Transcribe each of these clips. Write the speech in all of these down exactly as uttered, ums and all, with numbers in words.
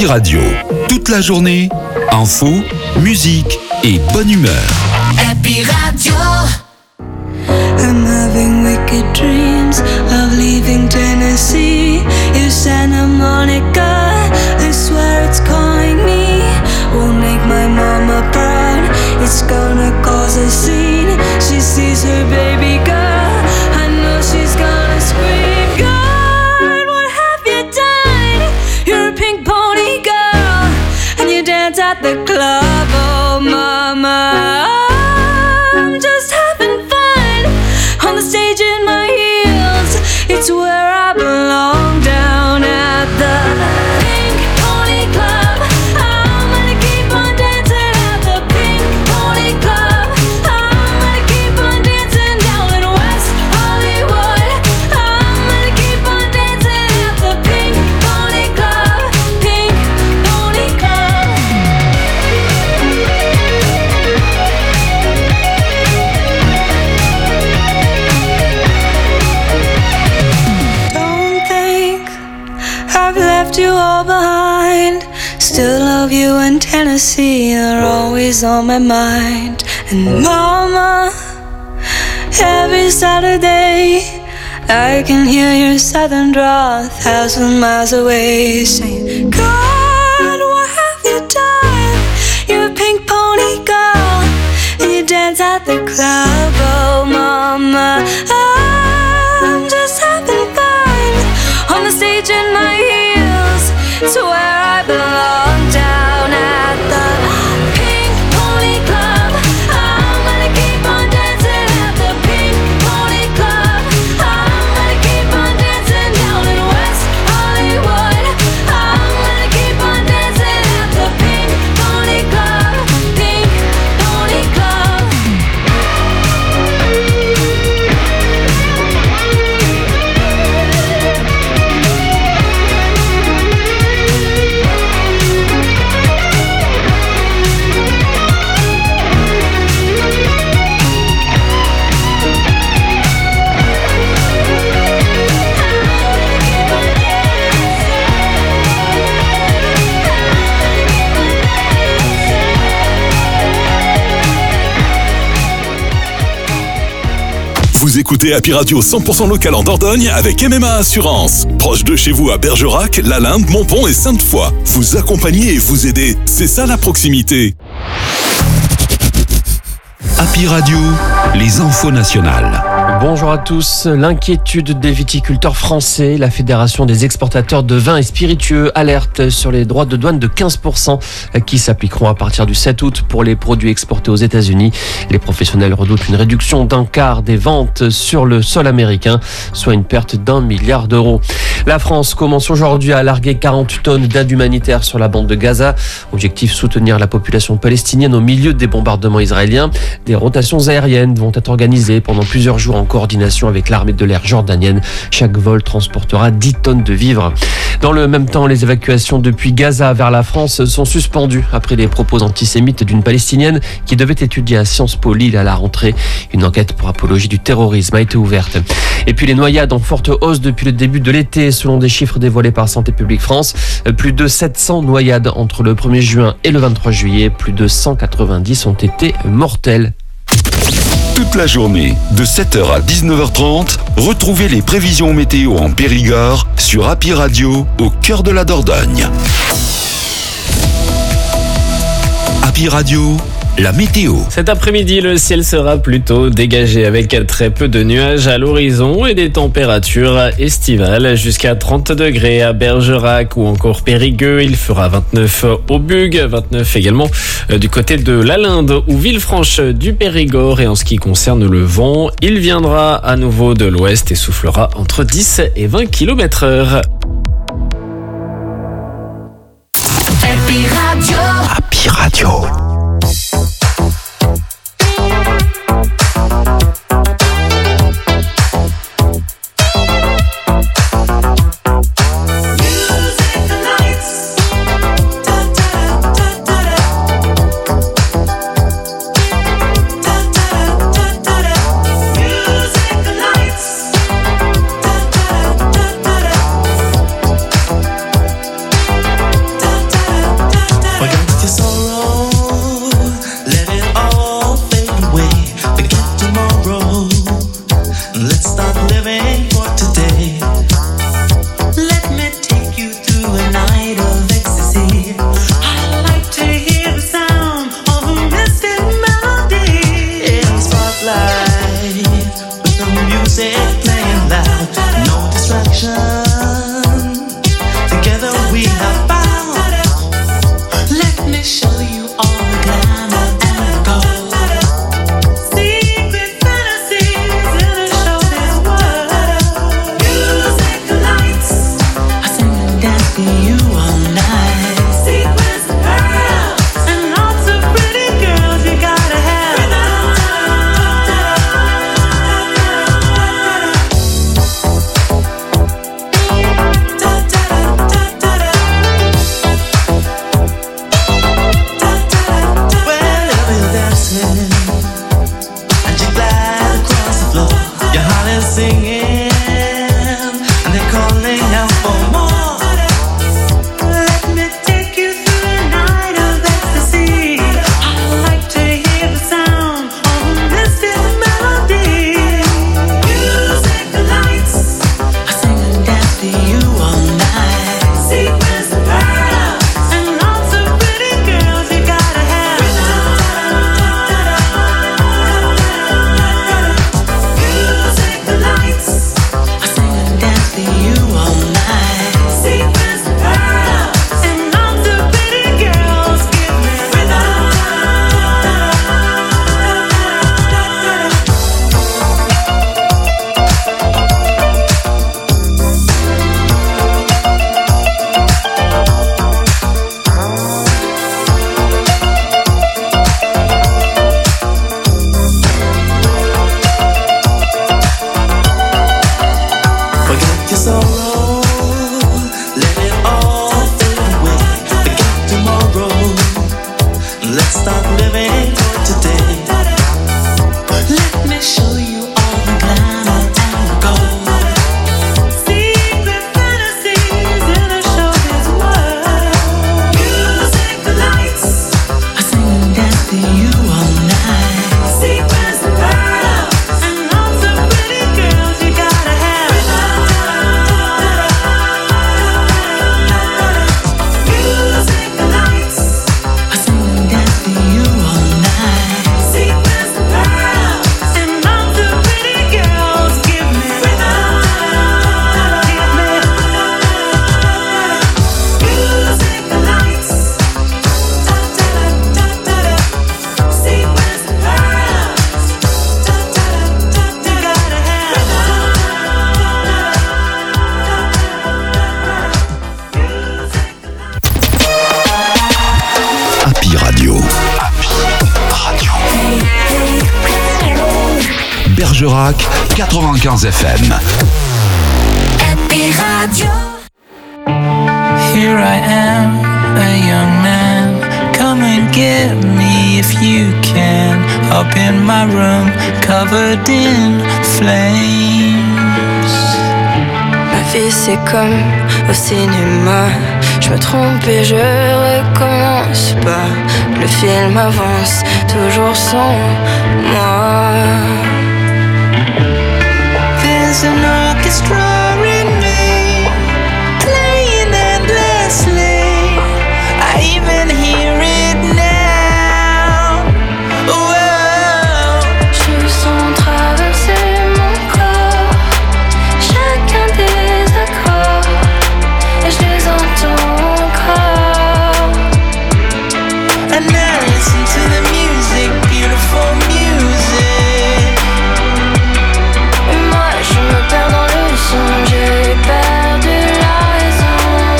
Happy Radio. Toute la journée, info, musique et bonne humeur. Happy Radio. I'm having wicked dreams of leaving Tennessee. If Santa Monica, I swear it's calling me. Won't make my mama proud. It's gonna cause a scene. She sees her baby girl. I know she's gonna scream. God, what have you done? You're a pink pony girl, and you dance at the club. Oh, mama, I'm just having fun on the stage in my heels. It's where I belong, down at the Pink Pony Club. I'm gonna keep on dancing at the Pink Pony Club. I'm gonna keep on dancing down in West Hollywood. I'm gonna keep on dancing at the Pink Pony Club. Pink Pony Club. Don't think I've left you all behind. Still love you in Tennessee. You're always on my mind. And mama, every Saturday I can hear your southern drawl a thousand miles away, saying, God, what have you done? You're a pink pony girl, and you dance at the club. Oh, mama, I'm just having fun on the stage in my heels. It's where I belong, down at the Pink Pony Club. I'm gonna keep on dancing at the Pink Pony Club. I'm gonna keep on dancing down in West Hollywood. I'm gonna keep on dancing at the Pink Pony Club. Pink Pony Club. Vous écoutez Happy Radio cent pour cent local en Dordogne avec M M A Assurance. Proche de chez vous à Bergerac, Lalinde, Montpont et Sainte-Foy. Vous accompagner et vous aider, c'est ça la proximité. Happy Radio, les infos nationales. Bonjour à tous. L'inquiétude des viticulteurs français. La Fédération des exportateurs de vins et spiritueux alerte sur les droits de douane de quinze pour cent qui s'appliqueront à partir du sept août pour les produits exportés aux États-Unis. Les professionnels redoutent une réduction d'un quart des ventes sur le sol américain, soit une perte d'un milliard d'euros. La France commence aujourd'hui à larguer quarante tonnes d'aide humanitaire sur la bande de Gaza. Objectif, soutenir la population palestinienne au milieu des bombardements israéliens. Des rotations aériennes vont être organisées pendant plusieurs jours en coordination avec l'armée de l'air jordanienne. Chaque vol transportera dix tonnes de vivres. Dans le même temps, les évacuations depuis Gaza vers la France sont suspendues après les propos antisémites d'une Palestinienne qui devait étudier à Sciences Po Lille à la rentrée. Une enquête pour apologie du terrorisme a été ouverte. Et puis les noyades en forte hausse depuis le début de l'été, selon des chiffres dévoilés par Santé publique France. Plus de sept cents noyades entre le premier juin et le vingt-trois juillet. Plus de cent quatre-vingt-dix ont été mortelles. Toute la journée, de sept heures à dix-neuf heures trente, retrouvez les prévisions météo en Périgord sur Happy Radio, au cœur de la Dordogne. Happy Radio, la météo. Cet après-midi, le ciel sera plutôt dégagé avec très peu de nuages à l'horizon et des températures estivales jusqu'à trente degrés à Bergerac ou encore Périgueux. Il fera vingt-neuf au Bugue, vingt-neuf également du côté de Lalinde ou Villefranche du Périgord. Et en ce qui concerne le vent, il viendra à nouveau de l'ouest et soufflera entre dix et vingt kilomètres heure. Happy Radio. Happy Radio. Da Bergerac, quatre-vingt-quinze F M. Happy Radio. Here I am, a young man. Come and get me if you can. Up in my room, covered in flames. Ma vie c'est comme au cinéma. Je me trompe et je recommence pas. Le film avance toujours sans moi. There's an orchestra in me, playing endlessly. I even hear it now. Whoa. Je sens traverser mon corps, chacun des accords, et je les entends encore. And now listen to the music, beautiful music. Et moi je me perds dans le son, j'ai perdu la raison.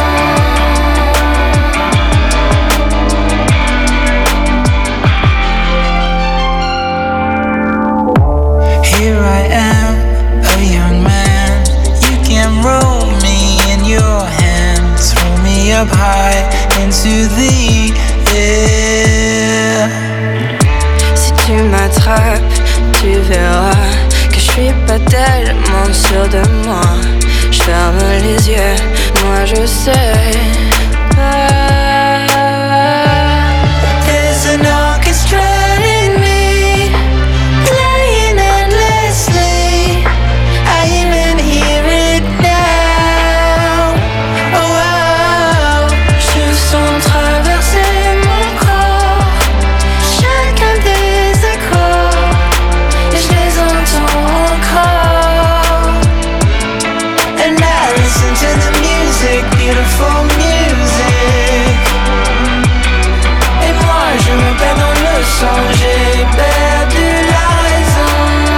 Here I am, a young man. You can roll me in your hands, throw me up high into the air. Si tu m'attrapes, tu verras que je suis pas tellement sûre de moi. Je ferme les yeux, moi je sais pas. There's an orchestra in me, playing endlessly. I even hear it now. Oh, oh. Je sens traverser mon corps, chacun des accords, et je les entends encore. And now listen to the music, beautiful music. Et moi je me perds dans le son, j'ai perdu la raison.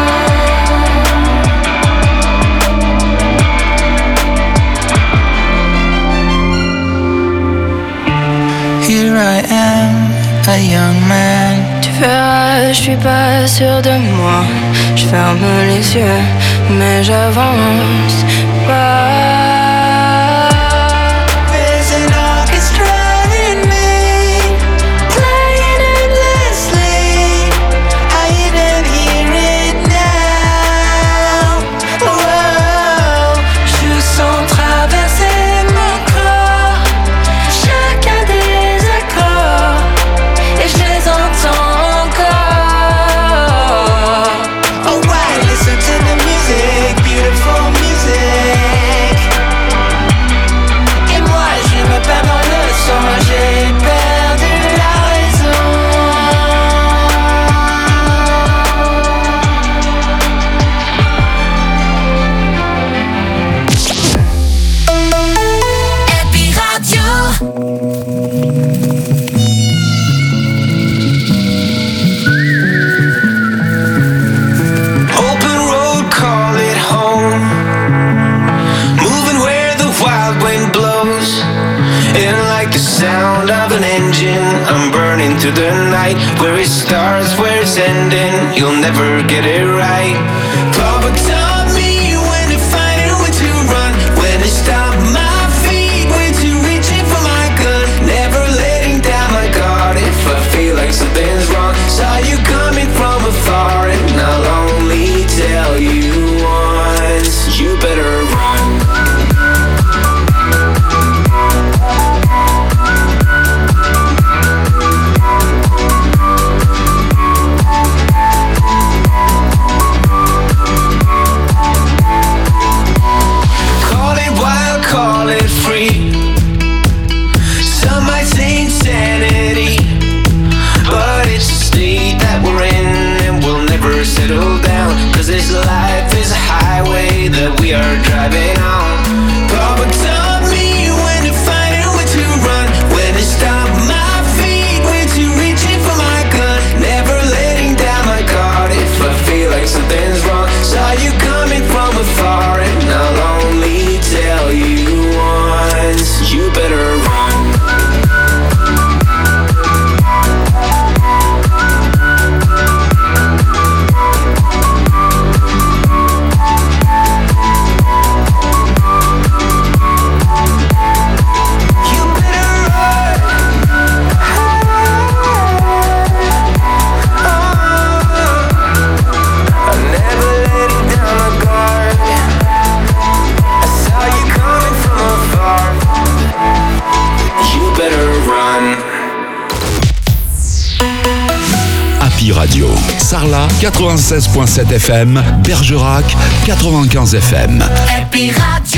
Here I am, a young man. Tu verras, je suis pas sûre de moi. Je ferme les yeux, mais j'avance pas. There's an orchestra in me, playing endlessly. I even hear it now. Whoa. Je sens traverser mon corps, chacun des accords, et je les entends encore. Oh ouais, listen to the music, beautiful music. Et moi je me perds dans le son, j'ai perdu la raison. Happy Radio. Open road, call it home. Moving where the wild wind blows. And like the sound of an engine, I'm burning through the night. Where it starts, where it's ending, you'll never get it right. Papa taught me when to fight and when to run, when to stop my feet, when to reach in for my gun. Never letting down my guard if I feel like something's wrong. Saw you coming from afar and I'll only tell you once, you better run. Happy Radio. Sarlat quatre-vingt-seize virgule sept F M, Bergerac quatre-vingt-quinze F M. Happy Radio.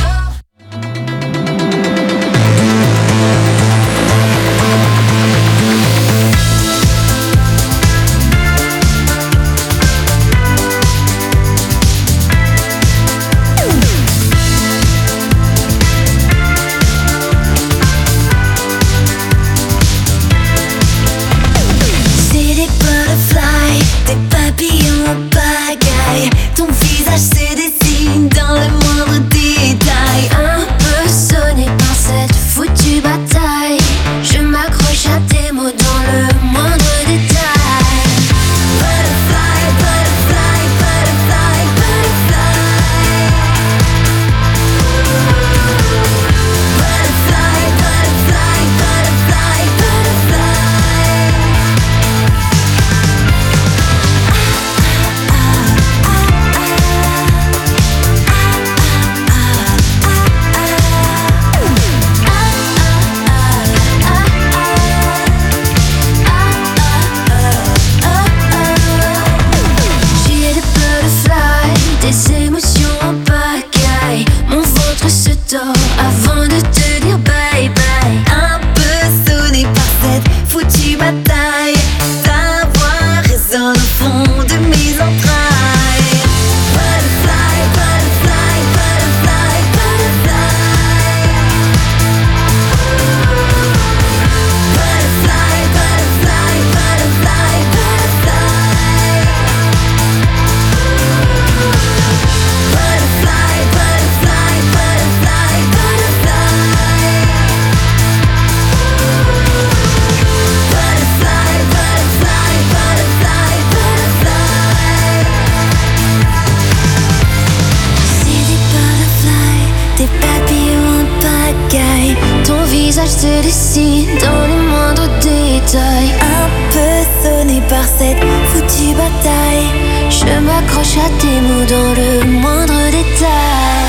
se dessine dans les moindres détails. Un peu sonné par cette foutue bataille, je m'accroche à tes mots dans le moindre détail.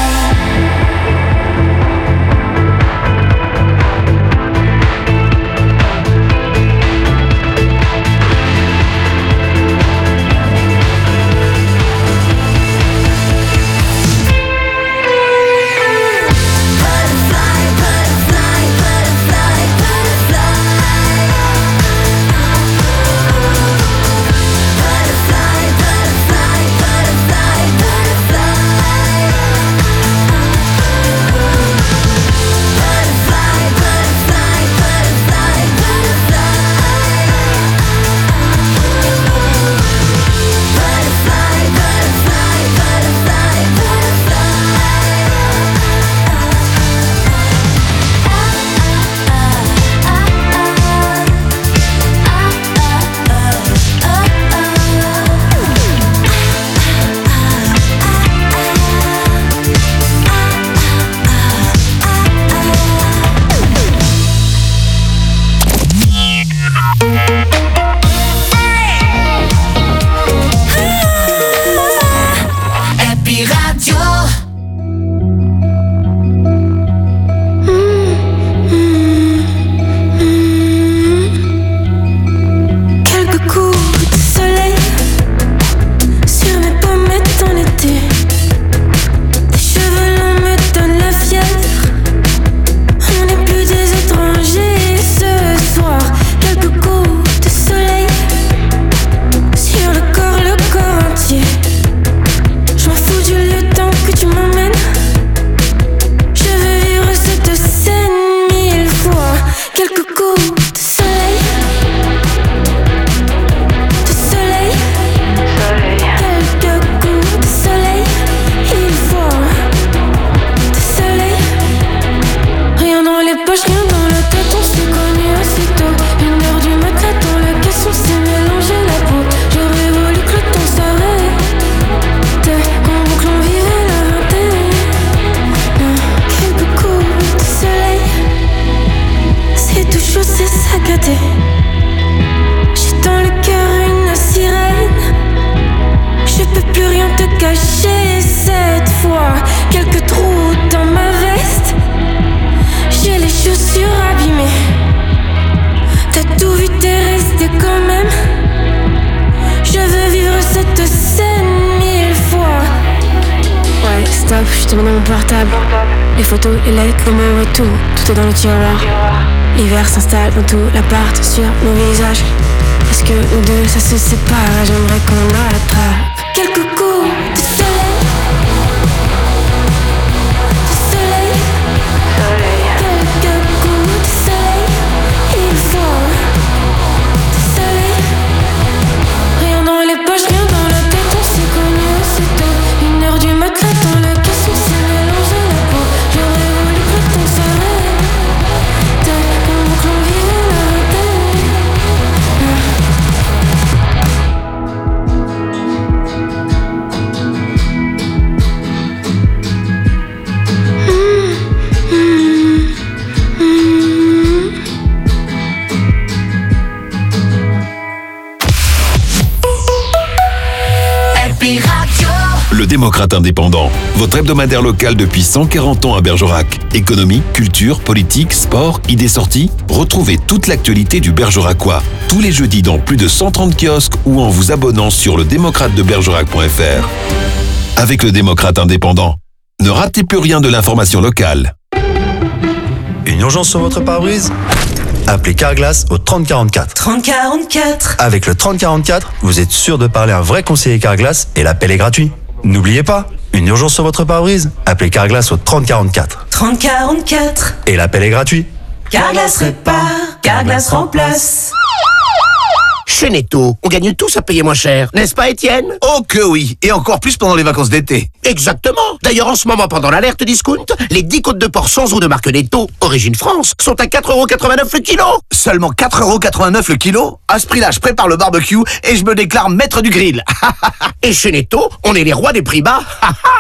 stop, je te mets dans mon portable. Les photos, les lettres, les mots et tout, tout est dans le tiroir. L'hiver s'installe dans tout l'appart, sur nos visages. Est-ce que nous deux, ça se sépare? J'aimerais qu'on attrape quelques coups de soleil. De soleil. Quelques coups de soleil. Il faut de soleil. Rien dans les poches, rien dans la tête, on s'est connu aussitôt. Une heure du matin dans le caisson, c'est mélangé la peau. J'aurais voulu que ton s'arrête. Comme que l'on vivait la tête. Le Démocrate indépendant, votre hebdomadaire local depuis cent quarante ans à Bergerac. Économie, culture, politique, sport, idées sorties. Retrouvez toute l'actualité du Bergeracois tous les jeudis dans plus de cent trente kiosques ou en vous abonnant sur le démocrate de bergerac point f r. Avec le Démocrate indépendant, ne ratez plus rien de l'information locale. Une urgence sur votre pare-brise? Appelez Carglass au trente quarante-quatre. trente quarante-quatre. Avec le trente quarante-quatre, vous êtes sûr de parler à un vrai conseiller Carglass et l'appel est gratuit. N'oubliez pas, une urgence sur votre pare-brise? Appelez Carglass au trente quarante-quatre. trente quarante-quatre. Et l'appel est gratuit. Carglass répare, Carglass remplace. Chez Netto, on gagne tous à payer moins cher, n'est-ce pas Étienne? Oh que oui, et encore plus pendant les vacances d'été. Exactement. D'ailleurs en ce moment pendant l'alerte discount, les dix côtes de porc sans os de marque Netto, origine France, sont à quatre euros quatre-vingt-neuf le kilo. Seulement quatre euros quatre-vingt-neuf le kilo? À ce prix-là, je prépare le barbecue et je me déclare maître du grill. Et chez Netto, on est les rois des prix bas.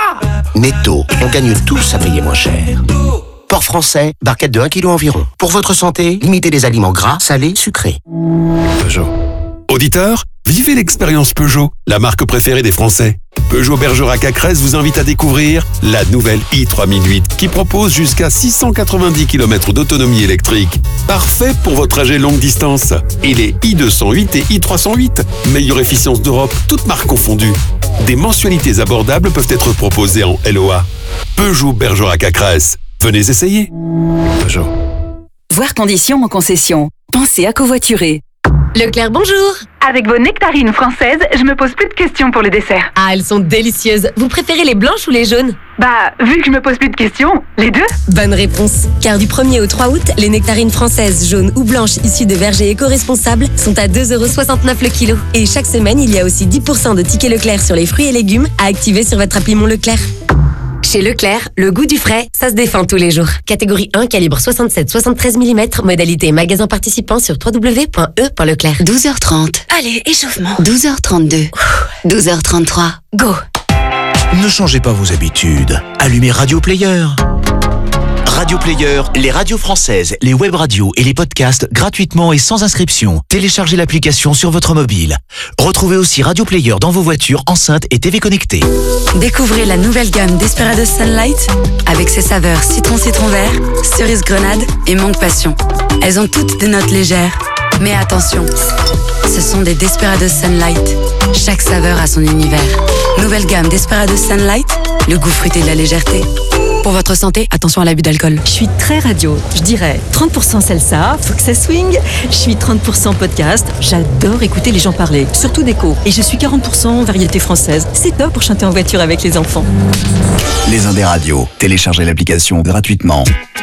Netto, on gagne tous à payer moins cher. Porc français, barquette de un kilo environ. Pour votre santé, limitez les aliments gras, salés, sucrés. Peugeot. Auditeurs, vivez l'expérience Peugeot, la marque préférée des Français. Peugeot Bergerac à Crest vous invite à découvrir la nouvelle i trois mille huit qui propose jusqu'à six cent quatre-vingt-dix kilomètres d'autonomie électrique. Parfait pour vos trajets longue distance. Et les i deux cent huit et i trois cent huit, meilleure efficience d'Europe, toutes marques confondues. Des mensualités abordables peuvent être proposées en L O A. Peugeot Bergerac à Crest. Venez essayer. Peugeot. Voir conditions en concession. Pensez à covoiturer. Leclerc, bonjour. Avec vos nectarines françaises, je me pose plus de questions pour le dessert. Ah, elles sont délicieuses. Vous préférez les blanches ou les jaunes? Bah, vu que je me pose plus de questions, les deux. Bonne réponse. Car du premier au trois août, les nectarines françaises, jaunes ou blanches issues de vergers éco-responsables sont à deux euros soixante-neuf le kilo. Et chaque semaine, il y a aussi dix pour cent de tickets Leclerc sur les fruits et légumes à activer sur votre appli Mon Leclerc. Chez Leclerc, le goût du frais, ça se défend tous les jours. Catégorie un, calibre soixante-sept soixante-treize millimètres, modalité magasin participant sur w w w point e point leclerc. douze heures trente. Allez, échauffement. douze heures trente-deux. douze heures trente-trois. Go. Ne changez pas vos habitudes. Allumez Radio Player. Radio Player, les radios françaises, les web radios et les podcasts gratuitement et sans inscription. Téléchargez l'application sur votre mobile. Retrouvez aussi Radio Player dans vos voitures, enceintes et T V connectées. Découvrez la nouvelle gamme Desperados Sunlight avec ses saveurs citron citron vert, cerise grenade et mangue passion. Elles ont toutes des notes légères. Mais attention, ce sont des Desperados Sunlight. Chaque saveur a son univers. Nouvelle gamme Desperados Sunlight, le goût fruité de la légèreté. Pour votre santé, attention à l'abus d'alcool. Je suis très radio, je dirais trente pour cent salsa, faut que ça swing. Je suis trente pour cent podcast, j'adore écouter les gens parler, surtout d'écho. Et je suis quarante pour cent variété française. C'est top pour chanter en voiture avec les enfants. Les Indés Radio, téléchargez l'application gratuitement.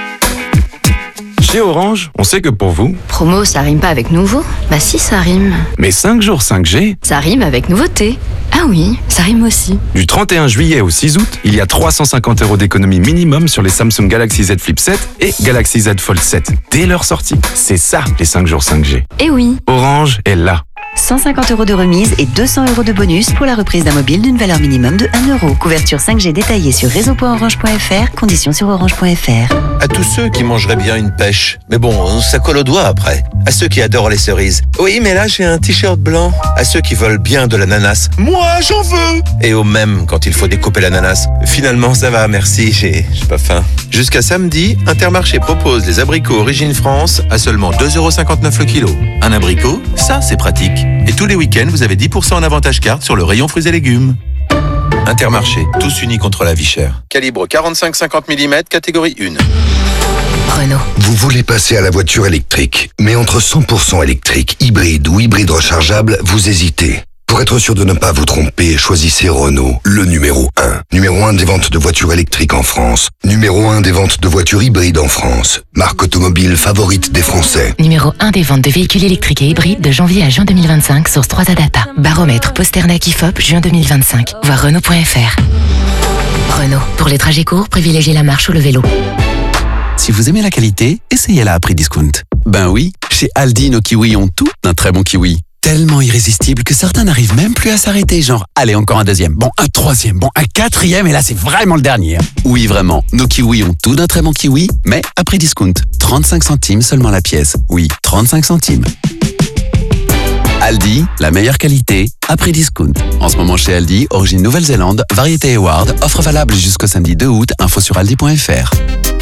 Chez Orange, on sait que pour vous... Promo, ça rime pas avec nouveau? Bah si, ça rime. Mais cinq jours cinq G... Ça rime avec nouveauté. Ah oui, ça rime aussi. Du trente et un juillet au six août, il y a trois cent cinquante euros d'économie minimum sur les Samsung Galaxy Z Flip sept et Galaxy Z Fold sept. Dès leur sortie. C'est ça, les cinq jours cinq G. Eh oui. Orange est là. cent cinquante euros de remise et deux cents euros de bonus pour la reprise d'un mobile d'une valeur minimum de un euro. Couverture cinq G détaillée sur réseau point orange point f r. Conditions sur orange point f r. À tous ceux qui mangeraient bien une pêche, mais bon, ça colle aux doigts après. À ceux qui adorent les cerises. Oui, mais là j'ai un t-shirt blanc. À ceux qui veulent bien de l'ananas. Moi, j'en veux. Et au même quand il faut découper l'ananas. Finalement, ça va, merci, j'ai j'ai pas faim. Jusqu'à samedi, Intermarché propose les abricots Origine France à seulement deux euros cinquante-neuf le kilo. Un abricot, ça c'est pratique. Et tous les week-ends, vous avez dix pour cent en avantage carte sur le rayon fruits et légumes. Intermarché, tous unis contre la vie chère. Calibre quarante-cinq cinquante millimètres, catégorie un. Renault. Vous voulez passer à la voiture électrique, mais entre cent pour cent électrique, hybride ou hybride rechargeable, vous hésitez. Pour être sûr de ne pas vous tromper, choisissez Renault, le numéro un. Numéro un des ventes de voitures électriques en France. Numéro un des ventes de voitures hybrides en France. Marque automobile favorite des Français. Numéro un des ventes de véhicules électriques et hybrides de janvier à juin deux mille vingt-cinq, source trois A Data. Baromètre Posternak I F O P, juin deux mille vingt-cinq. Voir Renault point F R. Renault. Pour les trajets courts, privilégiez la marche ou le vélo. Si vous aimez la qualité, essayez-la à prix discount. Ben oui, chez Aldi, nos kiwis ont tout d'un très bon kiwi. Tellement irrésistible que certains n'arrivent même plus à s'arrêter, genre, allez, encore un deuxième, bon, un troisième, bon, un quatrième, et là, c'est vraiment le dernier. Oui, vraiment, nos kiwis ont tout d'un très bon kiwi, mais à prix discount. trente-cinq centimes seulement la pièce. Oui, trente-cinq centimes. Aldi, la meilleure qualité, à prix discount. En ce moment chez Aldi, origine Nouvelle-Zélande, variété Award, offre valable jusqu'au samedi deux août, info sur aldi point F R.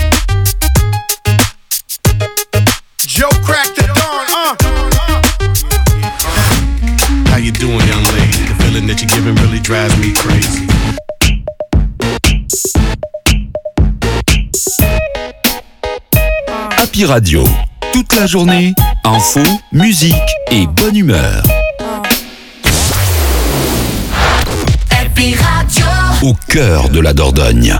Joe cracked the dawn, uh. How you doing, young lady? The feeling that you're giving really drives me crazy. Happy Radio, toute la journée, info, musique et bonne humeur. Happy Radio. Au cœur de la Dordogne.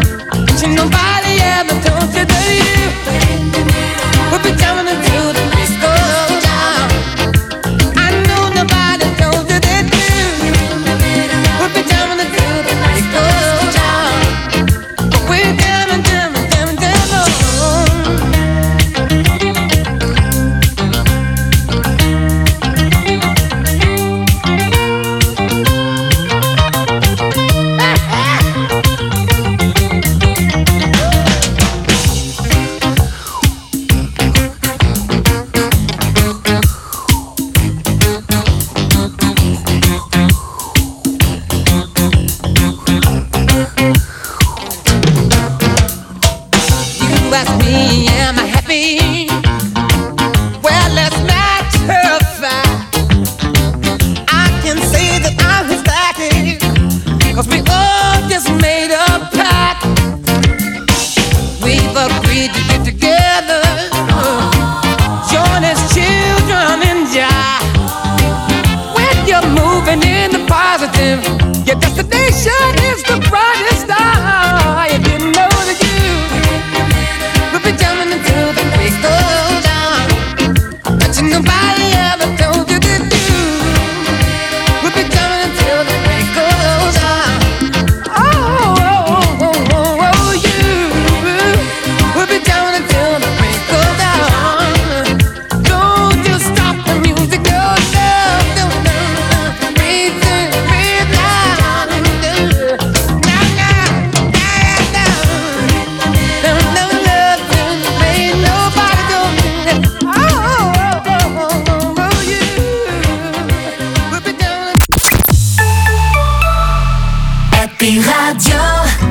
Nobody ever told you that you would be down until the nobody ever told you to do. We'll be coming until the break goes on. Oh, oh, oh, oh, oh, oh, you. We'll be coming until the break goes down. Don't you stop the music, go down, down, down. Breathe in, breathe out. Now, now, now, now. There's no love to make nobody go. Oh, oh, oh, oh, oh, oh, you. We'll be down. Happy Radio.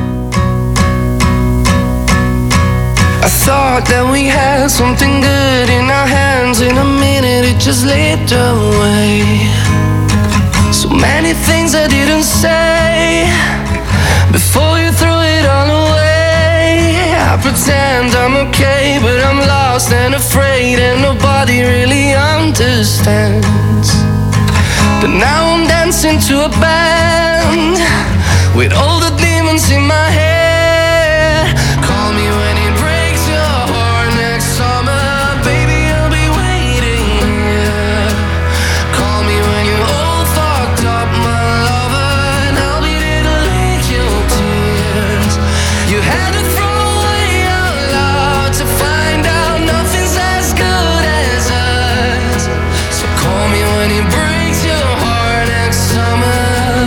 I thought that we had something good in our hands. In a minute it just slipped away. So many things I didn't say before you threw it all away. I pretend I'm okay, but I'm lost and afraid, and nobody really understands. But now I'm dancing to a band with all the demons in my head. Call me when it breaks your heart next summer, baby, I'll be waiting here. Call me when you're all fucked up, my lover, and I'll be there to lick your tears. You had to throw away your love to find out nothing's as good as us. So call me when it breaks your heart next summer.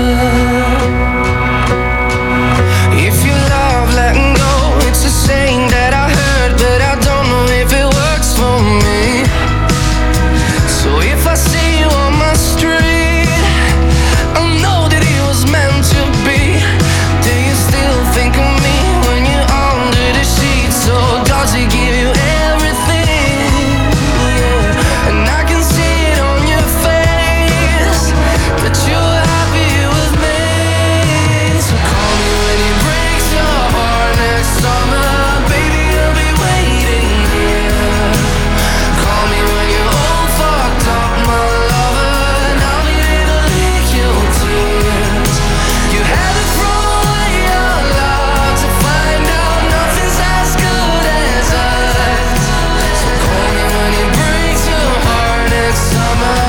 If you love letting go, it's a saying that I heard, but I don't know if it works for me. So if I see you on my street, I know that it was meant to be. Do you still think of me when you're under the sheets? So does it give you everything? Yeah. And I can see it on your face that you're happy with me. So call me when it breaks your heart next summer, baby, I'll be waiting here. Call me when you're all fucked up, my lover, and I'll be there to lick your tears. You had to throw away your love to find out nothing's as good as us. So call me when it breaks your heart next summer.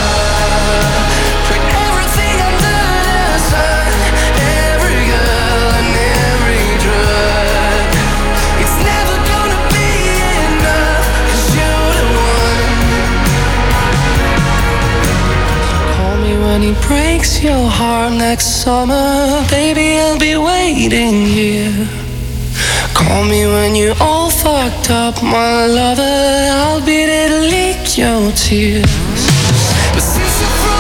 Put everything under the sun, every girl and every drug. It's never gonna be enough, 'cause you're the one. Call me when he breaks your heart next summer, baby, I'll be waiting here. Call me when you're all fucked up, my lover, I'll be there to lick your tears. But since you